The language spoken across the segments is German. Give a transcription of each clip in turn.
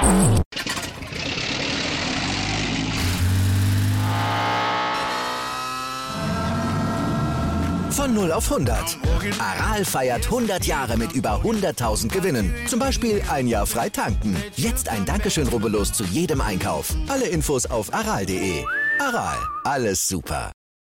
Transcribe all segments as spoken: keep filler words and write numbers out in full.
Von null auf hundert. Aral feiert hundert Jahre mit über hunderttausend Gewinnen. Zum Beispiel ein Jahr frei tanken. Jetzt ein Dankeschön, rubbellos zu jedem Einkauf. Alle Infos auf aral punkt de. Aral, alles super.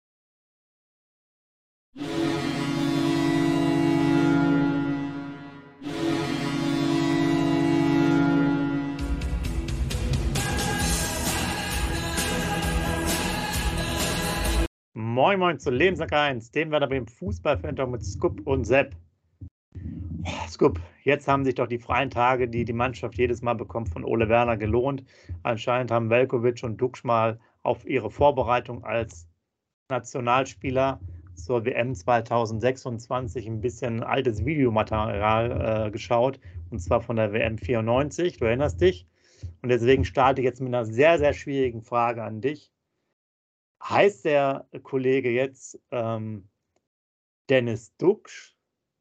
Moin Moin zu Lebenssack eins, dem Werder Bremen Fußballfan mit Scoop und Sepp. Oh, Scoop, jetzt haben sich doch die freien Tage, die die Mannschaft jedes Mal bekommt, von Ole Werner gelohnt. Anscheinend haben Veljković und Duxch mal auf ihre Vorbereitung als Nationalspieler zur W M zweitausendsechsundzwanzig ein bisschen altes Videomaterial äh, geschaut, und zwar von der W M vierundneunzig, du erinnerst dich. Und deswegen starte ich jetzt mit einer sehr, sehr schwierigen Frage an dich. Heißt der Kollege jetzt ähm, Dennis Duxch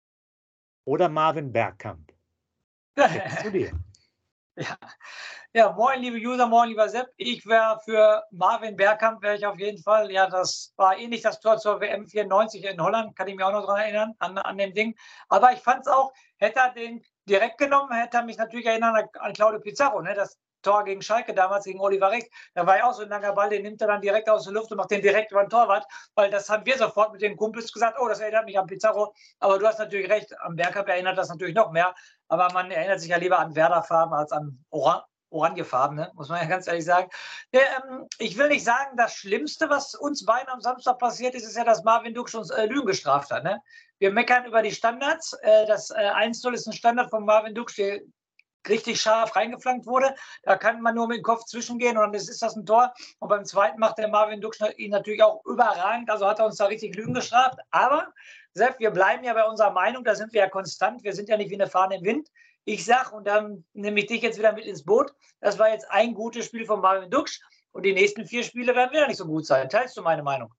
oder Marvin Bergkamp? Jetzt zu dir. Ja. ja, moin liebe User, moin lieber Sepp. Ich wäre für Marvin Bergkamp, wäre ich auf jeden Fall. Ja, das war ähnlich das Tor zur W M vierundneunzig in Holland, kann ich mich auch noch daran erinnern, an, an dem Ding. Aber ich fand es auch, hätte er den direkt genommen, hätte er mich natürlich erinnern an, an Claudio Pizarro, ne? Das Tor gegen Schalke damals, gegen Oliver Reck, da war ja auch so ein langer Ball, den nimmt er dann direkt aus der Luft und macht den direkt über den Torwart, weil das haben wir sofort mit den Kumpels gesagt, oh, das erinnert mich an Pizarro, aber du hast natürlich recht, am Bergkamp erinnert das natürlich noch mehr, aber man erinnert sich ja lieber an Werder-Farben als an Oran Oranjefarben, ne? Muss man ja ganz ehrlich sagen. Ja, ähm, ich will nicht sagen, das Schlimmste, was uns beiden am Samstag passiert ist, ist ja, dass Marvin Duxch uns äh, Lügen gestraft hat. Ne? Wir meckern über die Standards, äh, das äh, eins null ist ein Standard von Marvin Duxch, der richtig scharf reingeflankt wurde. Da kann man nur mit dem Kopf zwischengehen und dann ist, ist das ein Tor. Und beim zweiten macht der Marvin Duxch ihn natürlich auch überragend. Also hat er uns da richtig Lügen gestraft. Aber, Sepp, wir bleiben ja bei unserer Meinung. Da sind wir ja konstant. Wir sind ja nicht wie eine Fahne im Wind. Ich sag, und dann nehme ich dich jetzt wieder mit ins Boot, das war jetzt ein gutes Spiel von Marvin Duxch. Und die nächsten vier Spiele werden wieder nicht so gut sein. Teilst du meine Meinung?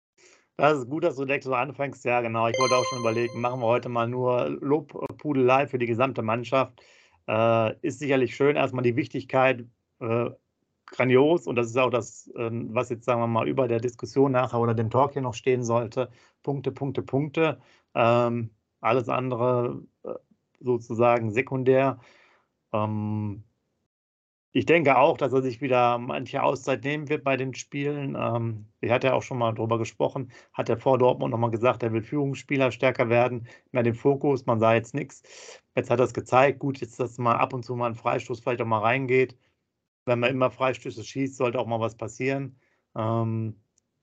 Das ist gut, dass du direkt so anfängst. Ja, genau. Ich wollte auch schon überlegen, machen wir heute mal nur Lobpudelei für die gesamte Mannschaft. Äh, ist sicherlich schön, erstmal die Wichtigkeit äh, grandios, und das ist auch das, äh, was jetzt, sagen wir mal, über der Diskussion nachher oder dem Talk hier noch stehen sollte. Punkte, Punkte, Punkte. Ähm, alles andere äh, sozusagen sekundär. Ähm, ich denke auch, dass er sich wieder manche Auszeit nehmen wird bei den Spielen. Ähm, ich hatte ja auch schon mal drüber gesprochen, hat er vor Dortmund nochmal gesagt, er will Führungsspieler stärker werden, mehr den Fokus, man sah jetzt nichts. Jetzt hat er es gezeigt, gut, jetzt, dass mal ab und zu mal ein Freistoß vielleicht auch mal reingeht. Wenn man immer Freistöße schießt, sollte auch mal was passieren. Ähm,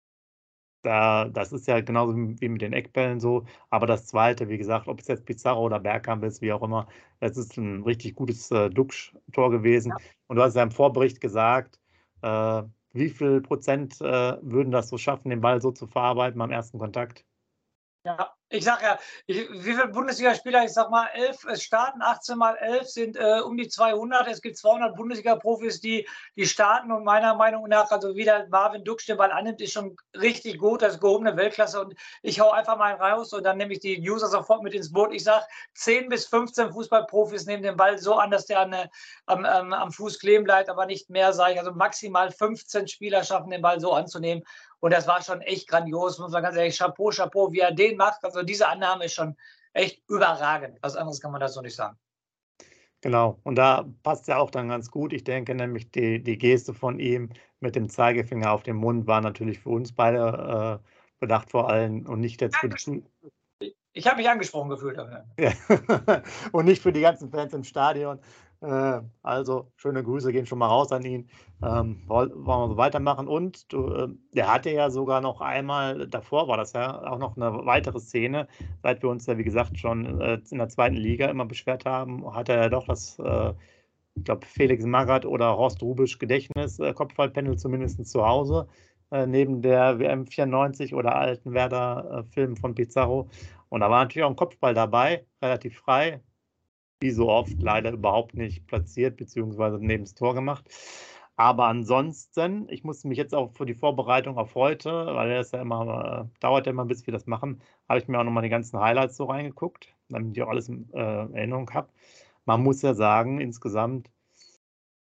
da, das ist ja genauso wie mit den Eckbällen so. Aber das Zweite, wie gesagt, ob es jetzt Pizarro oder Bergkamp ist, wie auch immer, das ist ein richtig gutes äh, Duxch-Tor gewesen. Ja. Und du hast ja im Vorbericht gesagt, äh, wie viel Prozent äh, würden das so schaffen, den Ball so zu verarbeiten beim ersten Kontakt? Ja, ich sag ja, ich, wie viele Bundesligaspieler, ich sag mal, elf starten, achtzehn mal elf sind äh, um die zweihundert. Es gibt zweihundert Bundesliga-Profis, die, die starten, und meiner Meinung nach, also wie der Marvin Duxch den Ball annimmt, ist schon richtig gut, das ist gehobene Weltklasse, und ich hau einfach mal raus und dann nehme ich die User sofort mit ins Boot. Ich sag, zehn bis fünfzehn Fußballprofis nehmen den Ball so an, dass der an, am, am, am Fuß kleben bleibt, aber nicht mehr, sage ich. Also maximal fünfzehn Spieler schaffen, den Ball so anzunehmen. Und das war schon echt grandios, muss man ganz ehrlich, Chapeau, Chapeau, wie er den macht. Also diese Annahme ist schon echt überragend. Was anderes kann man dazu nicht sagen. Genau, und da passt ja auch dann ganz gut. Ich denke nämlich, die, die Geste von ihm mit dem Zeigefinger auf dem Mund war natürlich für uns beide äh, bedacht vor allem und nicht jetzt für die... Ich habe mich angesprochen gefühlt. Ja. Und nicht für die ganzen Fans im Stadion. Äh, also schöne Grüße gehen schon mal raus an ihn. Ähm, wollen wir so weitermachen. Und du, äh, der hatte ja sogar noch einmal, davor war das ja auch noch eine weitere Szene, seit wir uns ja, wie gesagt, schon äh, in der zweiten Liga immer beschwert haben, hat er ja doch das, äh, ich glaube, Felix Magath oder Horst Rubisch Gedächtnis, äh, Kopfballpendel zumindest zu Hause, äh, neben der W M vierundneunzig oder alten Werder-Filmen von Pizarro. Und da war natürlich auch ein Kopfball dabei, relativ frei, wie so oft leider überhaupt nicht platziert, beziehungsweise neben das Tor gemacht. Aber ansonsten, ich musste mich jetzt auch für die Vorbereitung auf heute, weil das ja immer, äh, dauert ja immer, bis wir das machen, habe ich mir auch nochmal die ganzen Highlights so reingeguckt, damit ich auch alles in äh, Erinnerung habe. Man muss ja sagen, insgesamt,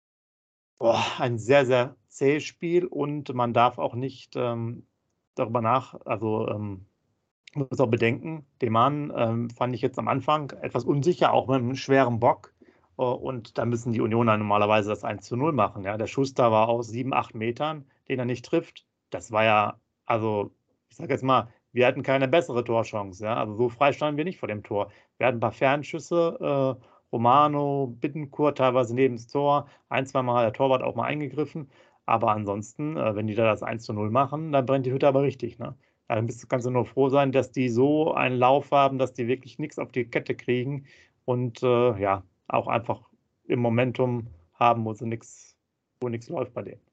Boah, ein sehr, sehr zähes Spiel und man darf auch nicht ähm, darüber nach, also ähm, muss auch bedenken, den Mann ähm, fand ich jetzt am Anfang etwas unsicher, auch mit einem schweren Bock. Äh, Und da müssen die Unioner normalerweise das eins zu null machen. Ja. Der Schuss da war aus sieben, acht Metern, den er nicht trifft. Das war ja, also ich sage jetzt mal, wir hatten keine bessere Torchance. Ja. Also so frei standen wir nicht vor dem Tor. Wir hatten ein paar Fernschüsse, äh, Romano, Bittencourt teilweise neben das Tor. Ein, zweimal hat der Torwart auch mal eingegriffen. Aber ansonsten, äh, wenn die da das eins zu null machen, dann brennt die Hütte aber richtig. Ne? Dann bist, kannst du nur froh sein, dass die so einen Lauf haben, dass die wirklich nichts auf die Kette kriegen und äh, ja, auch einfach im Momentum haben, wo sie nichts, wo nichts läuft bei denen.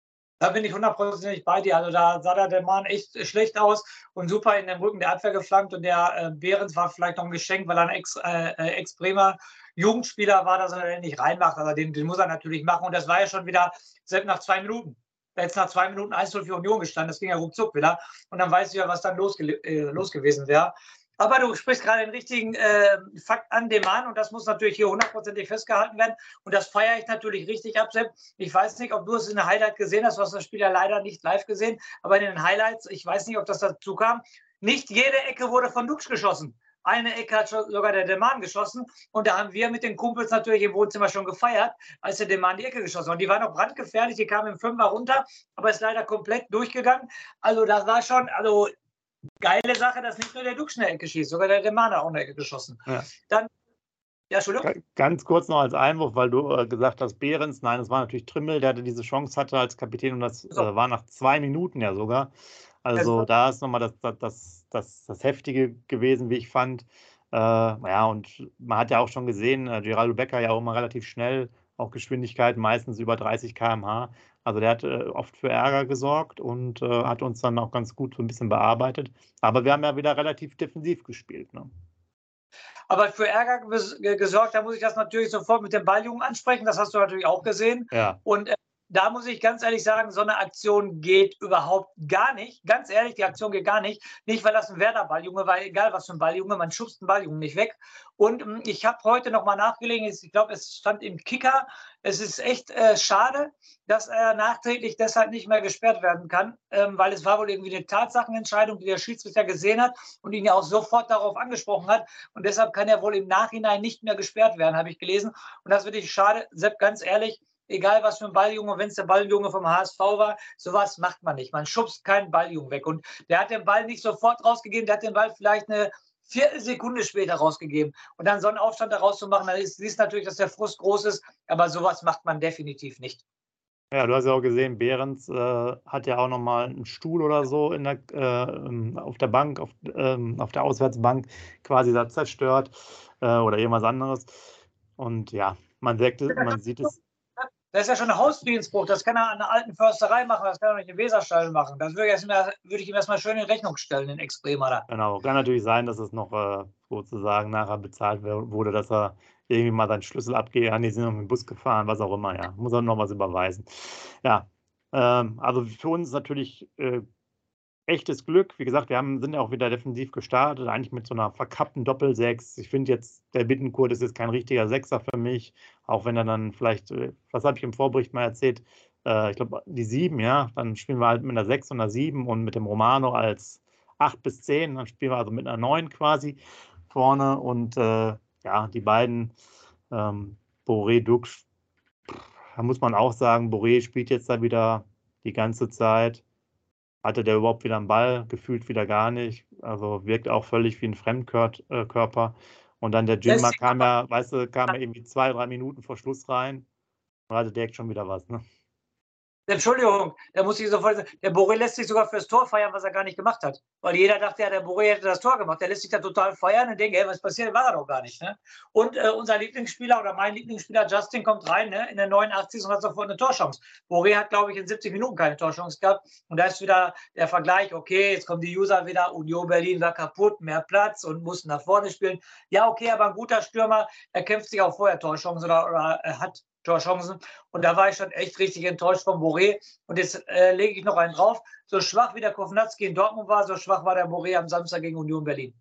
Da bin ich hundertprozentig bei dir. Also da sah da der Mann echt schlecht aus und super in den Rücken der Abwehr geflankt. Und der äh, Behrens war vielleicht noch ein Geschenk, weil er ein Ex, äh, Ex-Bremer Jugendspieler war, dass er den nicht reinmacht. Also den, den muss er natürlich machen. Und das war ja schon wieder selbst nach zwei Minuten. Da jetzt nach zwei Minuten eins zu null für Union gestanden. Das ging ja ruckzuck wieder. Und dann weißt du ja, was dann los, äh, los gewesen wäre. Aber du sprichst gerade den richtigen äh, Fakt an, dem Mann, und das muss natürlich hier hundertprozentig festgehalten werden. Und das feiere ich natürlich richtig ab, Sepp. Ich weiß nicht, ob du es in der Highlight gesehen hast, du hast das Spiel ja leider nicht live gesehen, aber in den Highlights, ich weiß nicht, ob das dazu kam, nicht jede Ecke wurde von Dux geschossen. Eine Ecke hat sogar der Deman geschossen und da haben wir mit den Kumpels natürlich im Wohnzimmer schon gefeiert, als der Deman die Ecke geschossen hat. Und die waren auch brandgefährlich, die kamen im Fünfer runter, aber ist leider komplett durchgegangen. Also das war schon, also geile Sache, dass nicht nur der Dux eine Ecke schießt, sogar der Demana auch eine Ecke geschossen. Ja. Dann, ja, Entschuldigung. Ganz kurz noch als Einwurf, weil du äh, gesagt hast, Behrens, nein, es war natürlich Trimmel, der hatte diese Chance hatte als Kapitän und das So. äh, war nach zwei Minuten ja sogar. Also Also, da ist nochmal das, das, das, das, das Heftige gewesen, wie ich fand. Äh, ja, und man hat ja auch schon gesehen, äh, Geraldo Becker ja auch immer relativ schnell, auch Geschwindigkeit, meistens über dreißig Kilometer pro Stunde. Also der hat äh, oft für Ärger gesorgt und äh, hat uns dann auch ganz gut so ein bisschen bearbeitet. Aber wir haben ja wieder relativ defensiv gespielt. Ne? aber für Ärger gesorgt, da muss ich das natürlich sofort mit dem Balljungen ansprechen. Das hast du natürlich auch gesehen. Ja. Und äh, da muss ich ganz ehrlich sagen, so eine Aktion geht überhaupt gar nicht. Ganz ehrlich, die Aktion geht gar nicht. Nicht, weil das ein Werder-Balljunge war, egal was für ein Balljunge, man schubst einen Balljungen nicht weg. Und ähm, ich habe heute nochmal nachgelesen, ich glaube, es stand im Kicker, es ist echt äh, schade, dass er nachträglich deshalb nicht mehr gesperrt werden kann, ähm, weil es war wohl irgendwie eine Tatsachenentscheidung, die der Schiedsrichter gesehen hat und ihn ja auch sofort darauf angesprochen hat. Und deshalb kann er wohl im Nachhinein nicht mehr gesperrt werden, habe ich gelesen. Und das finde ich schade. Sepp, ganz ehrlich, egal was für ein Balljunge, wenn es der Balljunge vom H S V war, sowas macht man nicht. Man schubst keinen Balljungen weg. Und der hat den Ball nicht sofort rausgegeben, der hat den Ball vielleicht eine Viertelsekunde später rausgegeben. Und dann so einen Aufstand daraus zu machen, dann ist, siehst natürlich, dass der Frust groß ist, aber sowas macht man definitiv nicht. Ja, du hast ja auch gesehen, Behrens äh, hat ja auch nochmal einen Stuhl oder so in der, äh, auf der Bank, auf, ähm, auf der Auswärtsbank quasi da zerstört äh, oder irgendwas anderes. Und ja, man, sagt, man sieht es. Das ist ja schon ein Hausfriedensbruch. Das kann er an einer alten Försterei machen, das kann er nicht in Weserstall machen. Das würde ich, mal, würde ich ihm erstmal schön in Rechnung stellen, den Ex-Bremer da. Genau, kann natürlich sein, dass es noch äh, sozusagen nachher bezahlt wurde, dass er irgendwie mal seinen Schlüssel abgeben. Ah, die sind noch mit dem Bus gefahren, was auch immer, ja. Muss er noch was überweisen. Ja, ähm, also für uns natürlich äh, echtes Glück. Wie gesagt, wir haben, sind ja auch wieder defensiv gestartet, eigentlich mit so einer verkappten Doppelsechs. Ich finde jetzt, der Bittencourt ist jetzt kein richtiger Sechser für mich, auch wenn er dann vielleicht, was habe ich im Vorbericht mal erzählt, äh, ich glaube die sieben, ja, dann spielen wir halt mit einer sechs und einer sieben und mit dem Romano als acht bis zehn, dann spielen wir also mit einer neun quasi vorne und äh, ja, die beiden, ähm, Boré, Dux, da muss man auch sagen, Boré spielt jetzt da wieder die ganze Zeit. Hatte der überhaupt wieder einen Ball? Gefühlt wieder gar nicht. Also wirkt auch völlig wie ein Fremdkörper. Und dann der Jimmer kam ja, weißt du, kam ja irgendwie zwei, drei Minuten vor Schluss rein und hatte direkt schon wieder was, ne? Entschuldigung, da muss ich sofort sagen, der Boré lässt sich sogar fürs Tor feiern, was er gar nicht gemacht hat. Weil jeder dachte, ja, der Boré hätte das Tor gemacht. Der lässt sich da total feiern und denkt, ey, was passiert, war er doch gar nicht. Ne? Und äh, unser Lieblingsspieler oder mein Lieblingsspieler Justin kommt rein, ne, in der neunundachtzigsten und hat sofort eine Torchance. Boré hat, glaube ich, in siebzig Minuten keine Torchance gehabt. Und da ist wieder der Vergleich, okay, jetzt kommen die User wieder, Union Berlin war kaputt, mehr Platz und mussten nach vorne spielen. Ja, okay, aber ein guter Stürmer, er kämpft sich auch vorher Torchancen oder, oder er hat Torchancen. Und da war ich schon echt richtig enttäuscht von Boré. Und jetzt äh, lege ich noch einen drauf. So schwach wie der Kovnatski in Dortmund war, so schwach war der Boré am Samstag gegen Union Berlin.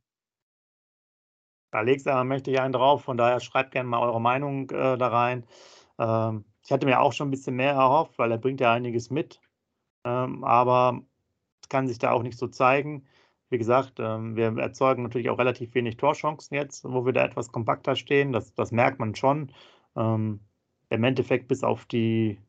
Da legst du aber mächtig einen drauf. Von daher schreibt gerne mal eure Meinung äh, da rein. Ähm, Ich hatte mir auch schon ein bisschen mehr erhofft, weil er bringt ja einiges mit, ähm, aber es kann sich da auch nicht so zeigen. Wie gesagt, ähm, wir erzeugen natürlich auch relativ wenig Torchancen jetzt, wo wir da etwas kompakter stehen. Das, das merkt man schon. Ähm, Im Endeffekt bis auf die,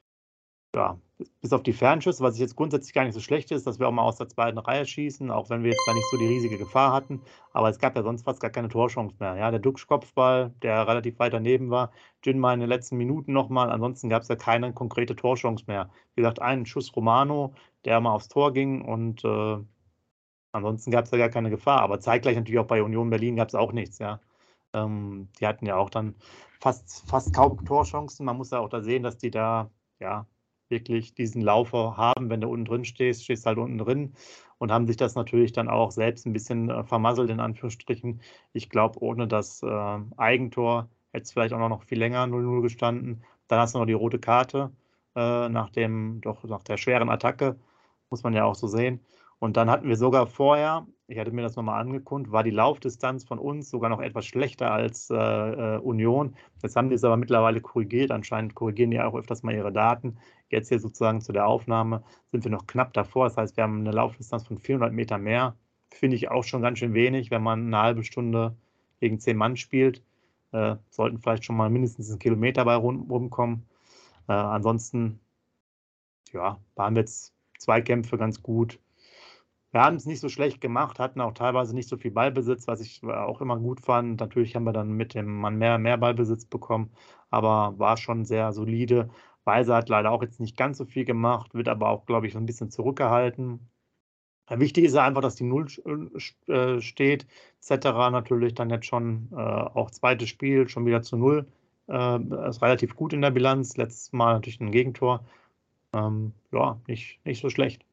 ja, bis auf die Fernschüsse, was ich jetzt grundsätzlich gar nicht so schlecht ist, dass wir auch mal aus der zweiten Reihe schießen, auch wenn wir jetzt da nicht so die riesige Gefahr hatten. Aber es gab ja sonst fast gar keine Torchance mehr. Ja, der Duxch-Kopfball, der relativ weit daneben war, Jinma in den letzten Minuten nochmal. Ansonsten gab es ja keine konkrete Torchance mehr. Wie gesagt, einen Schuss Romano, der mal aufs Tor ging und äh, ansonsten gab es ja gar keine Gefahr. Aber zeitgleich natürlich auch bei Union Berlin gab es auch nichts. Ja, ähm, die hatten ja auch dann fast, fast kaum Torchancen. Man muss ja auch da sehen, dass die da, ja, wirklich diesen Laufer haben. Wenn du unten drin stehst, stehst halt unten drin und haben sich das natürlich dann auch selbst ein bisschen äh, vermasselt, in Anführungsstrichen. Ich glaube, ohne das äh, Eigentor hätte es vielleicht auch noch viel länger null null gestanden. Dann hast du noch die rote Karte äh, nach dem, doch nach der schweren Attacke, muss man ja auch so sehen. Und dann hatten wir sogar vorher, ich hatte mir das nochmal angeguckt, war die Laufdistanz von uns sogar noch etwas schlechter als äh, äh, Union. Jetzt haben die es aber mittlerweile korrigiert. Anscheinend korrigieren die auch öfters mal ihre Daten. Jetzt hier sozusagen zu der Aufnahme sind wir noch knapp davor. Das heißt, wir haben eine Laufdistanz von vierhundert Meter mehr. Finde ich auch schon ganz schön wenig, wenn man eine halbe Stunde gegen zehn Mann spielt. Äh, sollten vielleicht schon mal mindestens einen Kilometer bei rum, rumkommen. Äh, ansonsten, ja, waren wir jetzt Zweikämpfe ganz gut. Wir haben es nicht so schlecht gemacht, hatten auch teilweise nicht so viel Ballbesitz, was ich auch immer gut fand. Natürlich haben wir dann mit dem Mann mehr, mehr Ballbesitz bekommen, aber war schon sehr solide. Weiser hat leider auch jetzt nicht ganz so viel gemacht, wird aber auch, glaube ich, so ein bisschen zurückgehalten. Wichtig ist ja einfach, dass die Null äh, steht, et cetera. Natürlich dann jetzt schon äh, auch zweites Spiel, schon wieder zu Null. Äh, ist relativ gut in der Bilanz. Letztes Mal natürlich ein Gegentor. Ähm, ja, nicht, nicht so schlecht.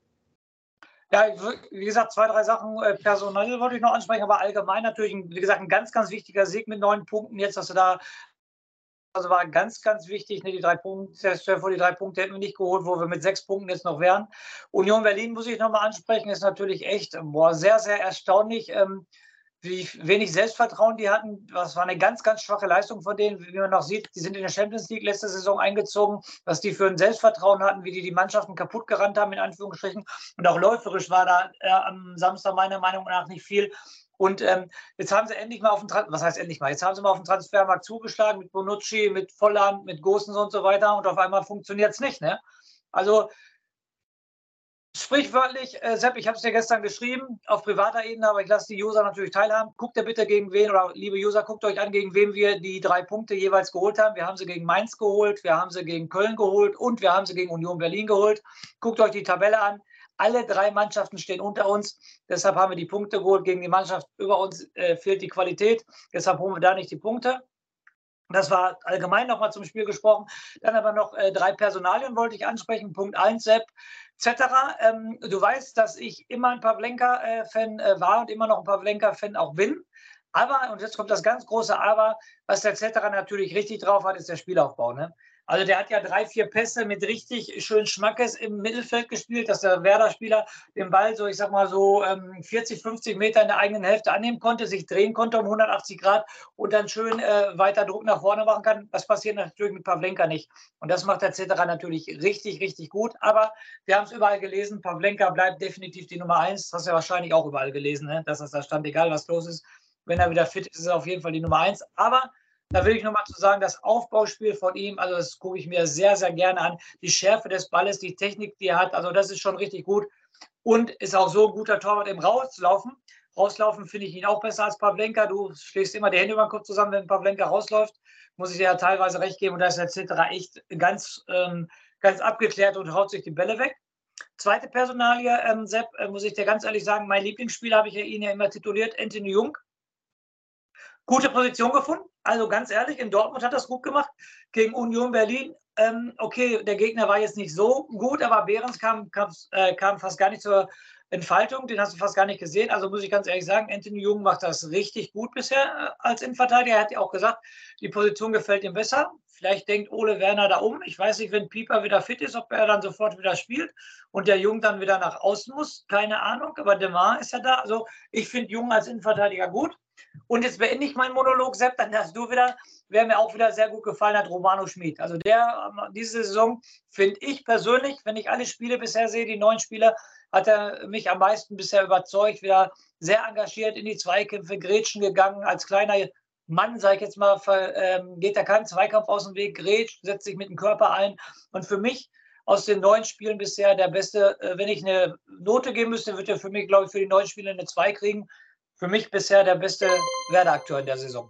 Ja, wie gesagt, zwei, drei Sachen äh, personell wollte ich noch ansprechen, aber allgemein natürlich, ein, wie gesagt, ein ganz, ganz wichtiger Sieg mit neun Punkten. Jetzt, dass du da, also war ganz, ganz wichtig, ne, die drei Punkte, vor die drei Punkte hätten wir nicht geholt, wo wir mit sechs Punkten jetzt noch wären. Union Berlin muss ich nochmal ansprechen, ist natürlich echt, boah, sehr, sehr erstaunlich, ähm, wie wenig Selbstvertrauen die hatten. Das war eine ganz, ganz schwache Leistung von denen, wie man noch sieht. Die sind in der Champions League letzte Saison eingezogen, was die für ein Selbstvertrauen hatten, wie die die Mannschaften kaputt gerannt haben, in Anführungsstrichen. Und auch läuferisch war da äh, am Samstag meiner Meinung nach nicht viel. Und ähm, jetzt haben sie endlich mal auf den Transfer, was heißt endlich mal? Jetzt haben sie mal auf den Transfermarkt zugeschlagen mit Bonucci, mit Volland, mit Gosens und so weiter. Und auf einmal funktioniert es nicht. Ne? Also sprichwörtlich, äh, Sepp, ich habe es dir gestern geschrieben, auf privater Ebene, aber ich lasse die User natürlich teilhaben. Guckt ihr bitte gegen wen, oder liebe User, guckt euch an, gegen wen wir die drei Punkte jeweils geholt haben. Wir haben sie gegen Mainz geholt, wir haben sie gegen Köln geholt und wir haben sie gegen Union Berlin geholt. Guckt euch die Tabelle an. Alle drei Mannschaften stehen unter uns. Deshalb haben wir die Punkte geholt. Gegen die Mannschaft über uns äh, fehlt die Qualität. Deshalb holen wir da nicht die Punkte. Das war allgemein nochmal zum Spiel gesprochen. Dann aber noch äh, drei Personalien wollte ich ansprechen. Punkt eins, Sepp, et cetera. Ähm, du weißt, dass ich immer ein Pavlenka-Fan äh, war und immer noch ein Pavlenka-Fan auch bin. Aber, und jetzt kommt das ganz große Aber, was der et cetera natürlich richtig drauf hat, ist der Spielaufbau. Ne? Also der hat ja drei, vier Pässe mit richtig schön Schmackes im Mittelfeld gespielt, dass der Werder-Spieler den Ball so, ich sag mal so ähm, vierzig, fünfzig Meter in der eigenen Hälfte annehmen konnte, sich drehen konnte um hundertachtzig Grad und dann schön äh, weiter Druck nach vorne machen kann. Das passiert natürlich mit Pavlenka nicht. Und das macht der et cetera natürlich richtig, richtig gut. Aber wir haben es überall gelesen, Pavlenka bleibt definitiv die Nummer eins. Das hast du ja wahrscheinlich auch überall gelesen, ne? Dass das da stand, egal was los ist. Wenn er wieder fit ist, ist er auf jeden Fall die Nummer eins. Aber da will ich nochmal zu sagen, das Aufbauspiel von ihm, also das gucke ich mir sehr, sehr gerne an. Die Schärfe des Balles, die Technik, die er hat, also das ist schon richtig gut. Und ist auch so ein guter Torwart im Rauslaufen. Rauslaufen finde ich ihn auch besser als Pavlenka. Du schlägst immer die Hände über den Kopf zusammen, wenn Pavlenka rausläuft. Muss ich dir ja teilweise recht geben. Und da ist et cetera echt ganz, ähm, ganz abgeklärt und haut sich die Bälle weg. Zweite Personalie, ähm, Sepp, äh, muss ich dir ganz ehrlich sagen, mein Lieblingsspieler habe ich ja ihn ja immer tituliert, Anthony Jung. Gute Position gefunden. Also ganz ehrlich, in Dortmund hat das gut gemacht. Gegen Union Berlin, ähm, okay, der Gegner war jetzt nicht so gut, aber Behrens kam, kam, äh, kam fast gar nicht zur Entfaltung. Den hast du fast gar nicht gesehen. Also muss ich ganz ehrlich sagen, Anthony Jung macht das richtig gut bisher äh, als Innenverteidiger. Er hat ja auch gesagt, die Position gefällt ihm besser. Vielleicht denkt Ole Werner da um. Ich weiß nicht, wenn Pieper wieder fit ist, ob er dann sofort wieder spielt und der Jung dann wieder nach außen muss. Keine Ahnung, aber Demar ist ja da. Also ich finde Jung als Innenverteidiger gut. Und jetzt beende ich meinen Monolog, Sepp, dann darfst du wieder, wer mir auch wieder sehr gut gefallen hat, Romano Schmid. Also der, diese Saison finde ich persönlich, wenn ich alle Spiele bisher sehe, die neun Spiele, hat er mich am meisten bisher überzeugt, wieder sehr engagiert in die Zweikämpfe, Grätschen gegangen, als kleiner Mann, sage ich jetzt mal, ähm, geht da kein Zweikampf aus dem Weg, grätscht, setzt sich mit dem Körper ein. Und für mich aus den neun Spielen bisher der beste, äh, wenn ich eine Note geben müsste, würde er für mich, glaube ich, für die neun Spiele eine zwei kriegen. Für mich bisher der beste Werder-Akteur in der Saison.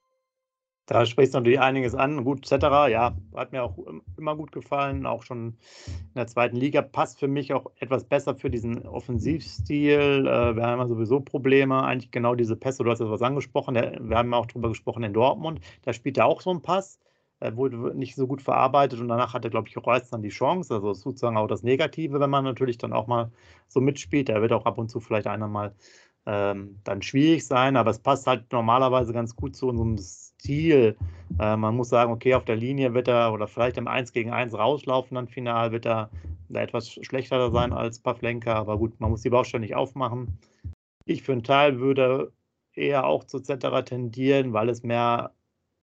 Da sprichst du natürlich einiges an. Gut, Cetera, ja, hat mir auch immer gut gefallen, auch schon in der zweiten Liga. Passt für mich auch etwas besser für diesen Offensivstil. Wir haben ja sowieso Probleme, eigentlich genau diese Pässe, du hast jetzt was angesprochen, wir haben auch darüber gesprochen in Dortmund, da spielt er auch so einen Pass, wurde nicht so gut verarbeitet und danach hatte, glaube ich, Reus dann die Chance, also sozusagen auch das Negative, wenn man natürlich dann auch mal so mitspielt. Da wird auch ab und zu vielleicht einer mal ähm, dann schwierig sein, aber es passt halt normalerweise ganz gut zu unserem Stil. Äh, man muss sagen, okay, auf der Linie wird er oder vielleicht im eins gegen eins rauslaufen, dann final wird er da etwas schlechter sein als Pavlenka, aber gut, man muss die Baustelle nicht aufmachen. Ich für einen Teil würde eher auch zu Cetera tendieren, weil es mehr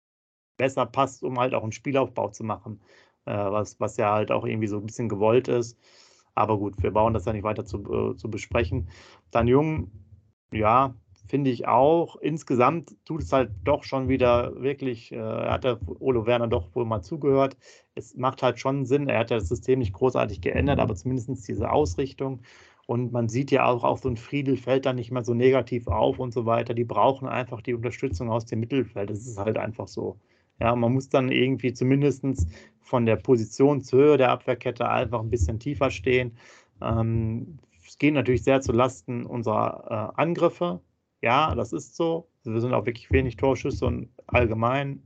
besser passt, um halt auch einen Spielaufbau zu machen, äh, was, was ja halt auch irgendwie so ein bisschen gewollt ist. Aber gut, wir brauchen das ja nicht weiter zu, äh, zu besprechen. Dann Jung, ja, finde ich auch. Insgesamt tut es halt doch schon wieder wirklich, äh, hat der Olo Werner doch wohl mal zugehört. Es macht halt schon Sinn, er hat ja das System nicht großartig geändert, aber zumindest diese Ausrichtung. Und man sieht ja auch, auch so ein Friedel fällt da nicht mehr so negativ auf und so weiter. Die brauchen einfach die Unterstützung aus dem Mittelfeld. Das ist halt einfach so. Ja, man muss dann irgendwie zumindest von der Positionshöhe der Abwehrkette einfach ein bisschen tiefer stehen. Ähm, es geht natürlich sehr zu Lasten unserer äh, Angriffe. Ja, das ist so. Wir sind auch wirklich wenig Torschüsse und allgemein,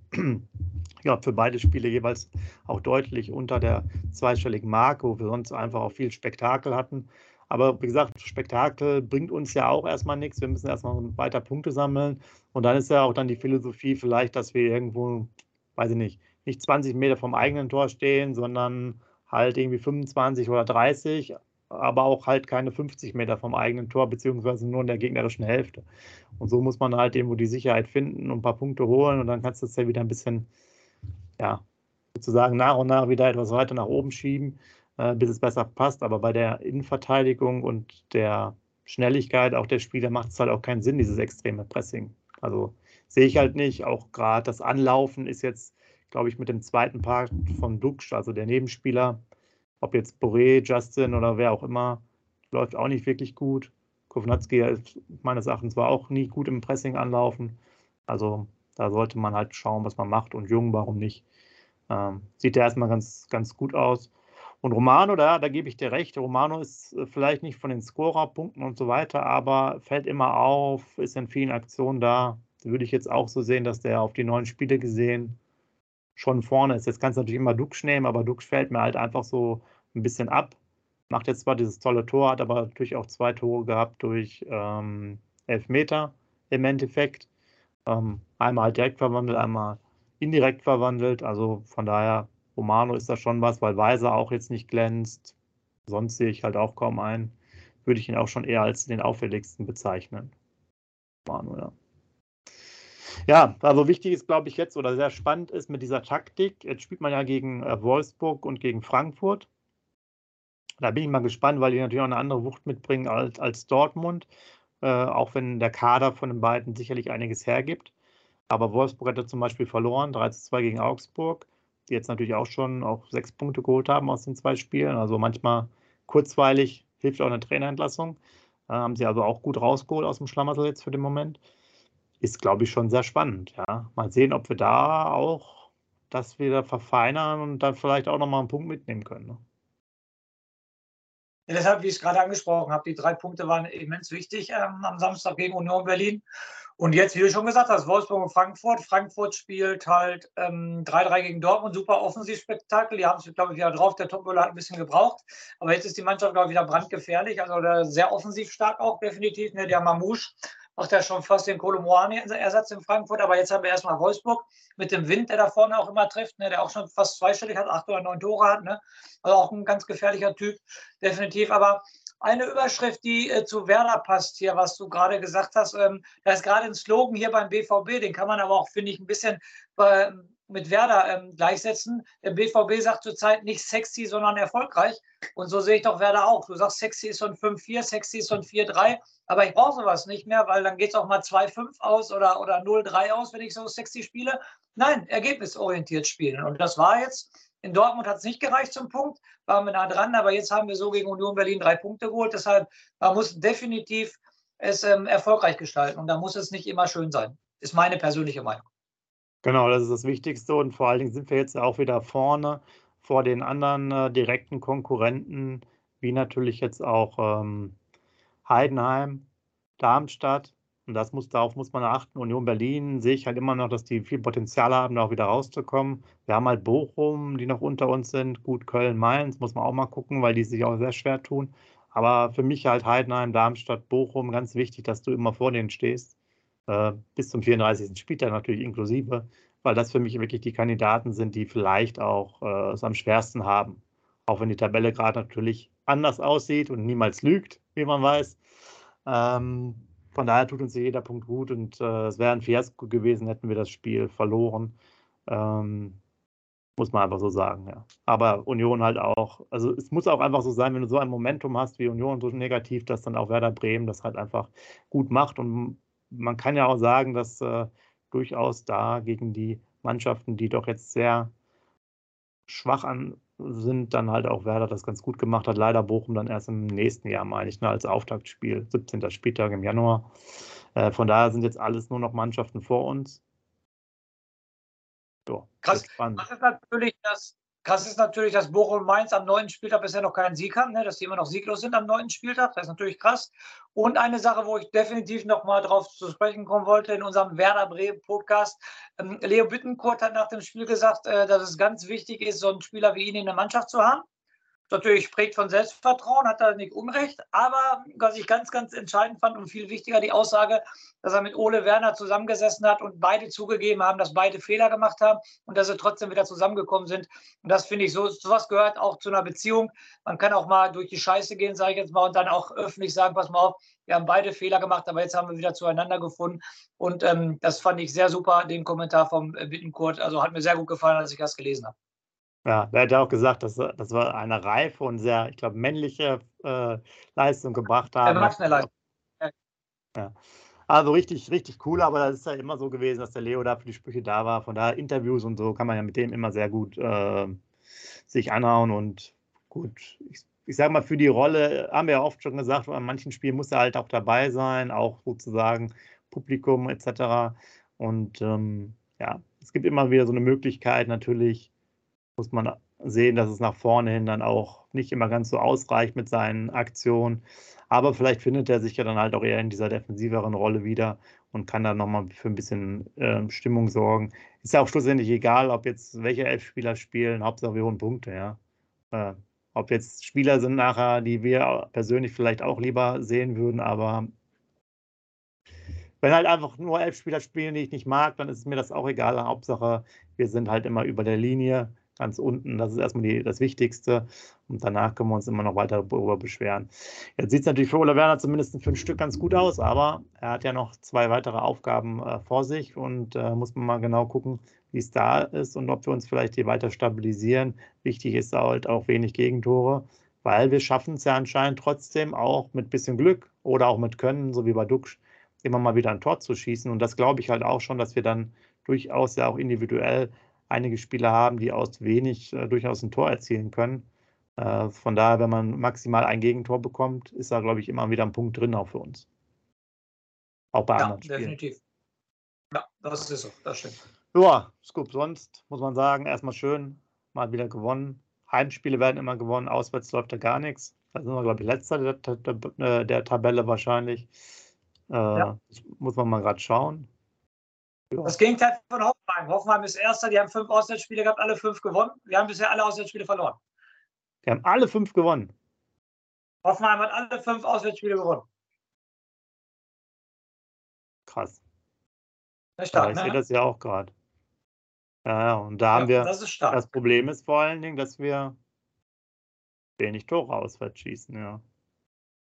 ja, für beide Spiele jeweils auch deutlich unter der zweistelligen Marke, wo wir sonst einfach auch viel Spektakel hatten. Aber wie gesagt, Spektakel bringt uns ja auch erstmal nichts. Wir müssen erstmal weiter Punkte sammeln. Und dann ist ja auch dann die Philosophie vielleicht, dass wir irgendwo, weiß ich nicht, nicht zwanzig Meter vom eigenen Tor stehen, sondern halt irgendwie fünfundzwanzig oder dreißig, aber auch halt keine fünfzig Meter vom eigenen Tor, beziehungsweise nur in der gegnerischen Hälfte. Und so muss man halt irgendwo die Sicherheit finden und ein paar Punkte holen und dann kannst du es ja wieder ein bisschen, ja, sozusagen nach und nach wieder etwas weiter nach oben schieben, äh, bis es besser passt. Aber bei der Innenverteidigung und der Schnelligkeit auch der Spieler macht es halt auch keinen Sinn, dieses extreme Pressing. Also sehe ich halt nicht. Auch gerade das Anlaufen ist jetzt, glaube ich, mit dem zweiten Part von Duksch, also der Nebenspieler, ob jetzt Boré, Justin oder wer auch immer, läuft auch nicht wirklich gut. Kovnatski ist meines Erachtens war auch nie gut im Pressing anlaufen. Also da sollte man halt schauen, was man macht. Und Jung, warum nicht? Ähm, sieht ja erstmal ganz, ganz gut aus. Und Romano, da, da gebe ich dir recht, Romano ist vielleicht nicht von den Scorerpunkten und so weiter, aber fällt immer auf, ist in vielen Aktionen da. Würde ich jetzt auch so sehen, dass der auf die neuen Spiele gesehen schon vorne ist. Jetzt kannst du natürlich immer Duksch nehmen, aber Duksch fällt mir halt einfach so ein bisschen ab. Macht jetzt zwar dieses tolle Tor, hat aber natürlich auch zwei Tore gehabt durch ähm, Elfmeter im Endeffekt. Ähm, einmal halt direkt verwandelt, einmal indirekt verwandelt. Also von daher, Romano ist da schon was, weil Weiser auch jetzt nicht glänzt. Sonst sehe ich halt auch kaum einen. Würde ich ihn auch schon eher als den auffälligsten bezeichnen. Romano, ja. Ja, also wichtig ist, glaube ich, jetzt oder sehr spannend ist mit dieser Taktik. Jetzt spielt man ja gegen äh, Wolfsburg und gegen Frankfurt. Da bin ich mal gespannt, weil die natürlich auch eine andere Wucht mitbringen als, als Dortmund. Äh, auch wenn der Kader von den beiden sicherlich einiges hergibt. Aber Wolfsburg hatte zum Beispiel verloren, drei zu zwei gegen Augsburg, die jetzt natürlich auch schon auch sechs Punkte geholt haben aus den zwei Spielen. Also manchmal kurzweilig hilft auch eine Trainerentlassung. Äh, haben sie also auch gut rausgeholt aus dem Schlamassel jetzt für den Moment. Ist, glaube ich, schon sehr spannend. Ja. Mal sehen, ob wir da auch das wieder verfeinern und dann vielleicht auch nochmal einen Punkt mitnehmen können. Ne? Ja, deshalb, wie ich es gerade angesprochen habe, die drei Punkte waren immens wichtig ähm, am Samstag gegen Union Berlin. Und jetzt, wie du schon gesagt hast, Wolfsburg und Frankfurt. Frankfurt spielt halt ähm, drei drei gegen Dortmund, super Offensivspektakel. Die haben es, glaube ich, wieder drauf. Der Topmüller hat ein bisschen gebraucht. Aber jetzt ist die Mannschaft, glaube ich, wieder brandgefährlich. Also sehr offensiv stark auch, definitiv. Ne? Der Mamouche macht ja schon fast den Kolomoani-Ersatz in Frankfurt. Aber jetzt haben wir erstmal Wolfsburg mit dem Wind, der da vorne auch immer trifft, ne? Der auch schon fast zweistellig hat, acht oder neun Tore hat. Ne? Also auch ein ganz gefährlicher Typ, definitiv. Aber eine Überschrift, die äh, zu Werder passt hier, was du gerade gesagt hast. Ähm, da ist gerade ein Slogan hier beim B V B, den kann man aber auch, finde ich, ein bisschen äh, mit Werder ähm, gleichsetzen. Der B V B sagt zurzeit nicht sexy, sondern erfolgreich. Und so sehe ich doch Werder auch. Du sagst, sexy ist so ein fünf vier, sexy ist so ein vier drei. Aber ich brauche sowas nicht mehr, weil dann geht es auch mal zwei fünf aus oder, oder null drei aus, wenn ich so sexy spiele. Nein, ergebnisorientiert spielen. Und das war jetzt, in Dortmund hat es nicht gereicht zum Punkt, waren wir nah dran, aber jetzt haben wir so gegen Union Berlin drei Punkte geholt. Deshalb, man muss definitiv es ähm, erfolgreich gestalten. Und da muss es nicht immer schön sein. Ist meine persönliche Meinung. Genau, das ist das Wichtigste und vor allen Dingen sind wir jetzt auch wieder vorne vor den anderen äh, direkten Konkurrenten, wie natürlich jetzt auch ähm, Heidenheim, Darmstadt. Und das muss, darauf muss man achten. Union Berlin sehe ich halt immer noch, dass die viel Potenzial haben, da auch wieder rauszukommen. Wir haben halt Bochum, die noch unter uns sind. Gut, Köln, Mainz muss man auch mal gucken, weil die sich auch sehr schwer tun. Aber für mich halt Heidenheim, Darmstadt, Bochum, ganz wichtig, dass du immer vor denen stehst. Äh, bis zum vierunddreißigsten Spieltag natürlich inklusive, weil das für mich wirklich die Kandidaten sind, die vielleicht auch äh, es am schwersten haben. Auch wenn die Tabelle gerade natürlich anders aussieht und niemals lügt, wie man weiß. Ähm, von daher tut uns jeder Punkt gut und äh, es wäre ein Fiasko gewesen, hätten wir das Spiel verloren. Ähm, muss man einfach so sagen, ja. Aber Union halt auch, also es muss auch einfach so sein, wenn du so ein Momentum hast wie Union, so negativ, dass dann auch Werder Bremen das halt einfach gut macht. Und man kann ja auch sagen, dass äh, durchaus da gegen die Mannschaften, die doch jetzt sehr schwach an sind, dann halt auch Werder das ganz gut gemacht hat. Leider Bochum dann erst im nächsten Jahr, meine ich, ne, als Auftaktspiel, siebzehnten Spieltag im Januar. Äh, von daher sind jetzt alles nur noch Mannschaften vor uns. Ja, krass, krass ist natürlich, dass, krass ist natürlich, dass Bochum und Mainz am neunten Spieltag bisher noch keinen Sieg haben, ne, dass die immer noch sieglos sind am neunten Spieltag. Das ist natürlich krass. Und eine Sache, wo ich definitiv noch mal drauf zu sprechen kommen wollte, in unserem Werder Bremen Podcast. Ähm, Leo Bittencourt hat nach dem Spiel gesagt, äh, dass es ganz wichtig ist, so einen Spieler wie ihn in der Mannschaft zu haben. Natürlich spricht von Selbstvertrauen, hat er nicht Unrecht, aber was ich ganz, ganz entscheidend fand und viel wichtiger, die Aussage, dass er mit Ole Werner zusammengesessen hat und beide zugegeben haben, dass beide Fehler gemacht haben und dass sie trotzdem wieder zusammengekommen sind. Und das finde ich, so sowas gehört auch zu einer Beziehung. Man kann auch mal durch die Scheiße gehen, sage ich jetzt mal, und dann auch öffentlich sagen, pass mal auf, wir haben beide Fehler gemacht, aber jetzt haben wir wieder zueinander gefunden. Und ähm, das fand ich sehr super, den Kommentar vom Bittencourt. Also hat mir sehr gut gefallen, als ich das gelesen habe. Ja, der hat ja auch gesagt, dass das war eine reife und sehr, ich glaube, männliche äh, Leistung gebracht haben. Erwachsene Leistung. Ja. Also richtig, richtig cool, aber das ist ja immer so gewesen, dass der Leo da für die Sprüche da war. Von daher Interviews und so kann man ja mit dem immer sehr gut äh, sich anhauen und gut, ich, ich sage mal, für die Rolle haben wir ja oft schon gesagt, an manchen Spielen muss er halt auch dabei sein, auch sozusagen Publikum et cetera. Und ähm, ja, es gibt immer wieder so eine Möglichkeit, natürlich muss man sehen, dass es nach vorne hin dann auch nicht immer ganz so ausreicht mit seinen Aktionen. Aber vielleicht findet er sich ja dann halt auch eher in dieser defensiveren Rolle wieder und kann dann nochmal für ein bisschen äh, Stimmung sorgen. Ist ja auch schlussendlich egal, ob jetzt welche elf Spieler spielen, Hauptsache wir holen Punkte, ja. Äh, ob jetzt Spieler sind nachher, die wir persönlich vielleicht auch lieber sehen würden, aber wenn halt einfach nur elf Spieler spielen, die ich nicht mag, dann ist mir das auch egal. Hauptsache, wir sind halt immer über der Linie, ganz unten. Das ist erstmal die, das Wichtigste. Und danach können wir uns immer noch weiter darüber beschweren. Jetzt sieht es natürlich für Ole Werner zumindest für ein Stück ganz gut aus, aber er hat ja noch zwei weitere Aufgaben äh, vor sich und äh, muss man mal genau gucken, wie es da ist und ob wir uns vielleicht hier weiter stabilisieren. Wichtig ist halt auch wenig Gegentore, weil wir schaffen es ja anscheinend trotzdem auch mit bisschen Glück oder auch mit Können, so wie bei Duxch, immer mal wieder ein Tor zu schießen. Und das glaube ich halt auch schon, dass wir dann durchaus ja auch individuell einige Spieler haben, die aus wenig äh, durchaus ein Tor erzielen können. Äh, von daher, wenn man maximal ein Gegentor bekommt, ist da, glaube ich, immer wieder ein Punkt drin auch für uns. Auch bei ja, anderen Spielen. Definitiv. Ja, das ist so, das stimmt. Ja, Scoop, sonst muss man sagen, erstmal schön, mal wieder gewonnen. Heimspiele werden immer gewonnen, auswärts läuft da gar nichts. Da sind wir, glaube ich, letzter der, der, der Tabelle wahrscheinlich. Äh, ja. Muss man mal gerade schauen. Ja. Das Gegenteil von Hoffenheim. Hoffenheim ist Erster, die haben fünf Auswärtsspiele gehabt, alle fünf gewonnen. Wir haben bisher alle Auswärtsspiele verloren. Die haben alle fünf gewonnen. Hoffenheim hat alle fünf Auswärtsspiele gewonnen. Krass. Das ist stark, ja, ich ne? sehe das ja auch gerade. Ja, ja, und da haben ja, wir, das, ist stark. Das Problem ist vor allen Dingen, dass wir wenig Tore auswärts schießen, ja.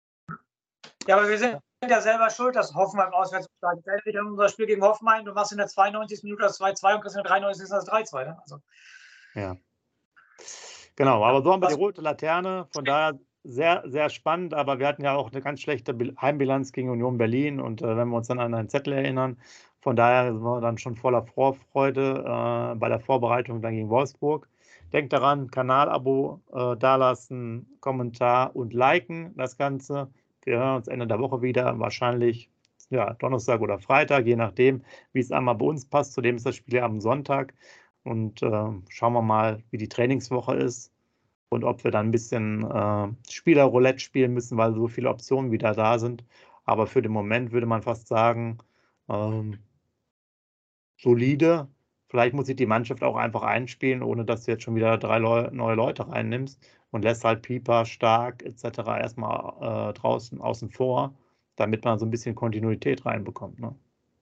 Ja, aber wir sind ja selber schuld, dass Hoffenheim auswärts stark ist. Entweder unser Spiel gegen Hoffenheim, du machst in der zweiundneunzigsten Minute das zwei zwei und kriegst in der dreiundneunzigsten das drei zwei. Ne? Also. Ja. Genau, aber so haben wir die rote Laterne. Von daher sehr, sehr spannend. Aber wir hatten ja auch eine ganz schlechte Heimbilanz gegen Union Berlin. Und äh, wenn wir uns dann an einen Zettel erinnern, von daher sind wir dann schon voller Vorfreude äh, bei der Vorbereitung dann gegen Wolfsburg. Denkt daran, Kanalabo äh, dalassen, Kommentar und liken das Ganze. Wir hören uns Ende der Woche wieder, wahrscheinlich ja, Donnerstag oder Freitag, je nachdem, wie es einmal bei uns passt. Zudem ist das Spiel ja am Sonntag. Und äh, schauen wir mal, wie die Trainingswoche ist und ob wir dann ein bisschen äh, Spielerroulette spielen müssen, weil so viele Optionen wieder da sind. Aber für den Moment würde man fast sagen, ähm, solide. Vielleicht muss sich die Mannschaft auch einfach einspielen, ohne dass du jetzt schon wieder drei Leu- neue Leute reinnimmst und lässt halt Pieper, Stark et cetera erstmal äh, draußen außen vor, damit man so ein bisschen Kontinuität reinbekommt. Ne?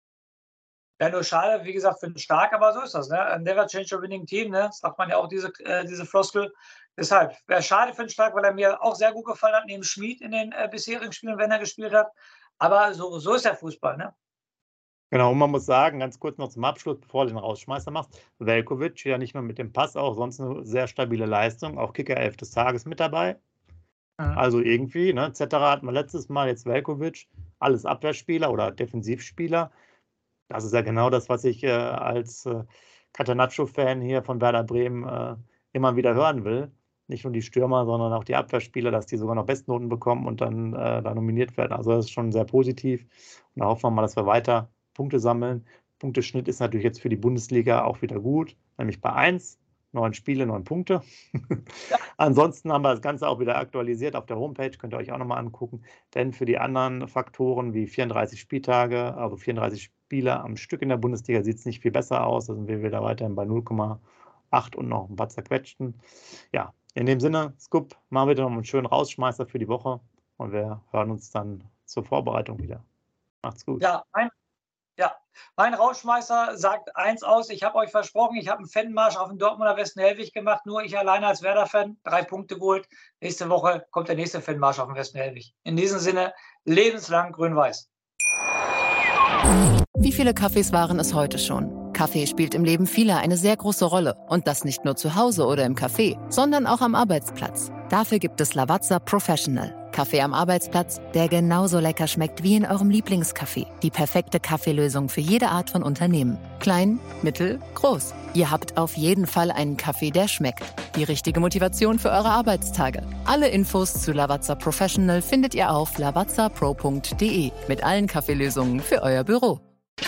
Ja, nur schade, wie gesagt, für den Stark, aber so ist das. Ne? A never change a winning team, ne? Das sagt man ja auch, diese, äh, diese Floskel. Deshalb wäre schade für den Stark, weil er mir auch sehr gut gefallen hat, neben Schmid in den äh, bisherigen Spielen, wenn er gespielt hat. Aber so, so ist der Fußball, ne? Genau, und man muss sagen, ganz kurz noch zum Abschluss, bevor du den Rausschmeißer machst, Veljković ja nicht nur mit dem Pass, auch sonst eine sehr stabile Leistung, auch Kicker-Elf des Tages mit dabei. Mhm. Also irgendwie, ne, et cetera hatten wir letztes Mal, jetzt Veljković, alles Abwehrspieler oder Defensivspieler. Das ist ja genau das, was ich äh, als äh, Catenaccio-Fan hier von Werder Bremen äh, immer wieder hören will. Nicht nur die Stürmer, sondern auch die Abwehrspieler, dass die sogar noch Bestnoten bekommen und dann äh, da nominiert werden. Also das ist schon sehr positiv. Und da hoffen wir mal, dass wir weiter Punkte sammeln. Punkteschnitt ist natürlich jetzt für die Bundesliga auch wieder gut, nämlich bei eins, neun Spiele, neun Punkte. Ja. Ansonsten haben wir das Ganze auch wieder aktualisiert auf der Homepage, könnt ihr euch auch nochmal angucken, denn für die anderen Faktoren wie vierunddreißig Spieltage, also vierunddreißig Spiele am Stück in der Bundesliga, sieht es nicht viel besser aus, da sind wir wieder weiterhin bei null Komma acht und noch ein paar zerquetschten. Ja, in dem Sinne, Scoop, machen wir noch einen schönen Rausschmeißer für die Woche und wir hören uns dann zur Vorbereitung wieder. Macht's gut. Ja, ein Ja, mein Rausschmeißer sagt eins aus. Ich habe euch versprochen, ich habe einen Fanmarsch auf den Dortmunder Westen-Hellwig gemacht. Nur ich alleine als Werder-Fan, drei Punkte geholt. Nächste Woche kommt der nächste Fanmarsch auf den Westen-Hellwig. In diesem Sinne, lebenslang grün-weiß. Wie viele Kaffees waren es heute schon? Kaffee spielt im Leben vieler eine sehr große Rolle. Und das nicht nur zu Hause oder im Café, sondern auch am Arbeitsplatz. Dafür gibt es Lavazza Professional. Kaffee am Arbeitsplatz, der genauso lecker schmeckt wie in eurem Lieblingscafé. Die perfekte Kaffeelösung für jede Art von Unternehmen. Klein, mittel, groß. Ihr habt auf jeden Fall einen Kaffee, der schmeckt. Die richtige Motivation für eure Arbeitstage. Alle Infos zu Lavazza Professional findet ihr auf lavazza pro punkt de mit allen Kaffeelösungen für euer Büro.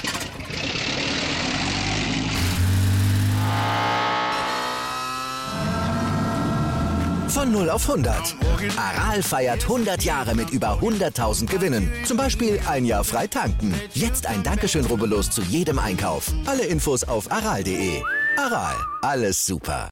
Von null auf hundert. Aral feiert hundert Jahre mit über hunderttausend Gewinnen. Zum Beispiel ein Jahr frei tanken. Jetzt ein Dankeschön, rubbellos zu jedem Einkauf. Alle Infos auf aral punkt de. Aral, alles super.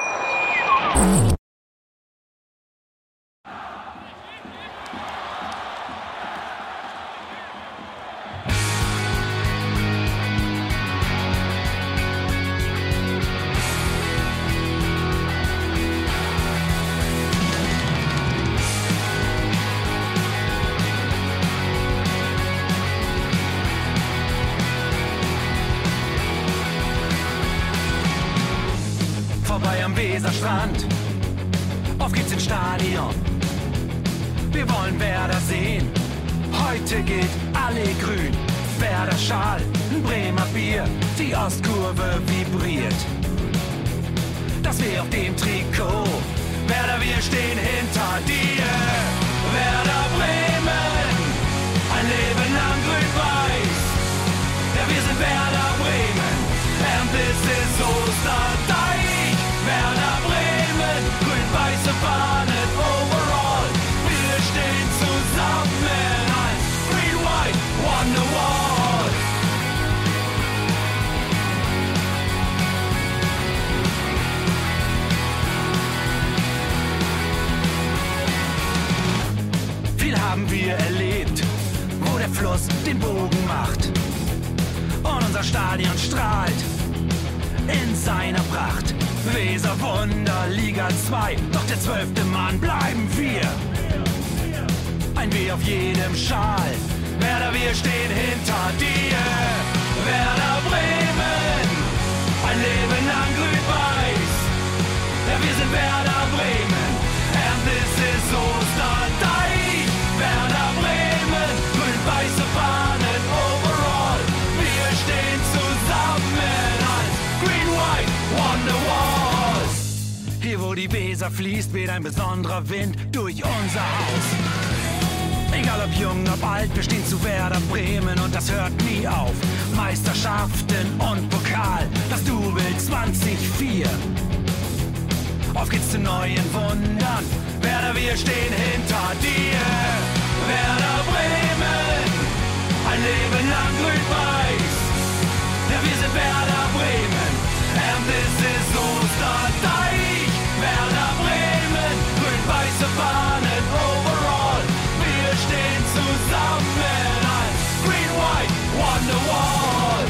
Vorbei am Weserstrand, auf geht's ins Stadion. Wir wollen Werder sehen, heute gilt alle grün. Werder Schal, ein Bremer Bier, die Ostkurve vibriert. Das weh auf dem Trikot, Werder, wir stehen hinter dir. Werder Bremen, ein Leben lang grün-weiß. Ja, wir sind Werder Bremen, and this is Osterdeich. Werder Bremen, grün-weiße Fahnen overall. Wir stehen zusammen als Green-White Wonderwall. Viel haben wir erlebt, wo der Fluss den Bogen macht. Und unser Stadion strahlt in seiner Pracht. Weser Wunder, Liga zwei, doch der zwölfte Mann bleiben wir. ein W auf jedem Schal. Werder, wir stehen hinter dir. Werder Bremen, ein Leben lang grün-weiß. Ja, wir sind Werder Bremen, and this is Osterdeich. Werder Bremen, grün-weiße Fahnen overall. Wir stehen zusammen als Green White Wonderwalls. Hier, wo die Weser fließt, weht ein besonderer Wind durch unser Haus. Egal ob jung, ob alt, wir stehen zu Werder Bremen und das hört nie auf. Meisterschaften und Pokal, das Double zwanzig vier. Auf geht's zu neuen Wundern, Werder, wir stehen hinter dir. Werder Bremen, ein Leben lang grün-weiß. Ja, wir sind Werder Bremen, and this is Osterdeich. Werder Bremen, grün-weiße Fahnen overall. Wir stehen zusammen als Green White Wonderwall.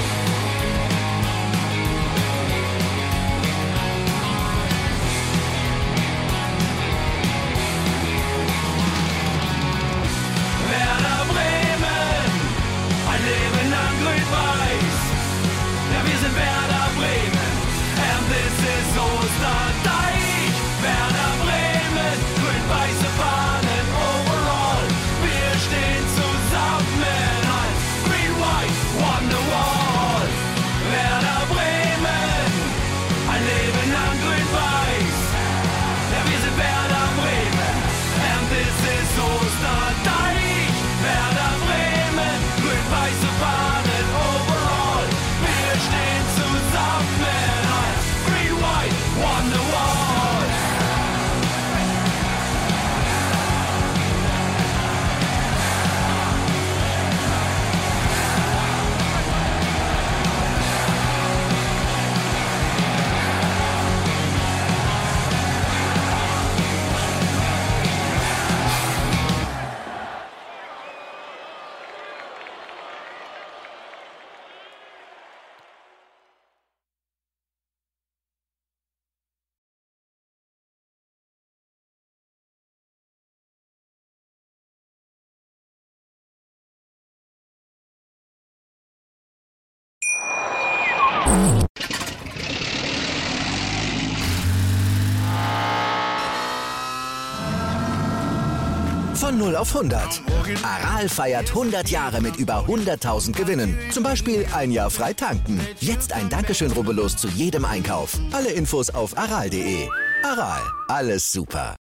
Werder Bremen, ein Leben lang grün-weiß. Ja, wir sind Werder Bremen, and this is Osterdeich. Werder Bremen, grün-weiße Fahnen overall. Wir stehen zusammen als Green White Wonderwall. Werder Bremen, ein Leben lang grün-weiß. Ja, wir sind Werder Bremen, and this is Osterdeich. Werder Bremen, grün-weiße Fahnen overall. Wir stehen zusammen als Green White Wonderwall. Von null auf hundert. Aral feiert hundert Jahre mit über hunderttausend Gewinnen. Zum Beispiel ein Jahr frei tanken. Jetzt ein Dankeschön, rubbellos zu jedem Einkauf. Alle Infos auf aral punkt de. Aral, alles super.